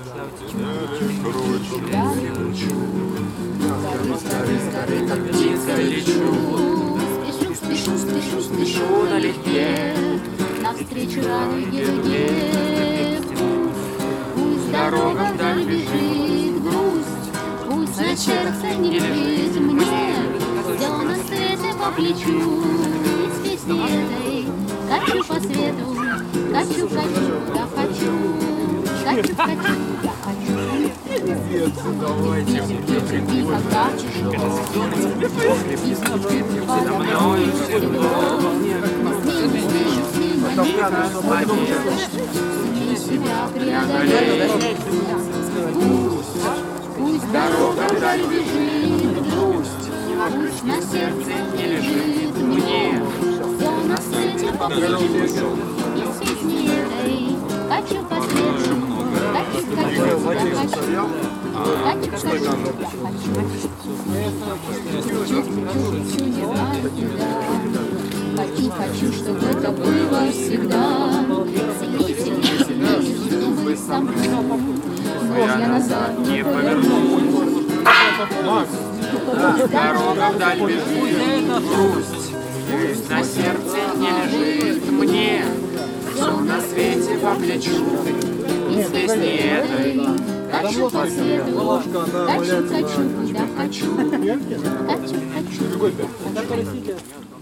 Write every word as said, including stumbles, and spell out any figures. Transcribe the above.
Скорей, как птица лечу. Спешу, спешу, спешу, спешу налегке навстречу радуге дуге. Пусть дорога вдаль бежит грусть, пусть на сердце не лежит мне. Все на свете по плечу, и с песней этой качу по свету, качу, качу, куда хочу, качу, качу, куда хочу. Давайте, Никогда чужого, за мною учи себя преодолеть. Пусть дорога вдаль бежит грусть, пусть на сердце не лежит мне. Все на свете по плечу, и с песней этой качу по свету, качу, качу, куда хочу, качу, качу, куда хочу. Хочу, не знаю куда, хочу, хочу, чтобы это было всегда. Сильнее, сильнее, сильнее, чтобы со мной я назад не повернусь. дорога вдаль бежит, грусть, пусть на сердце не лежит мне. Все на свете по плечу, и с песней этой качу по свету, качу, качу, куда хочу, качу, качу, куда хочу.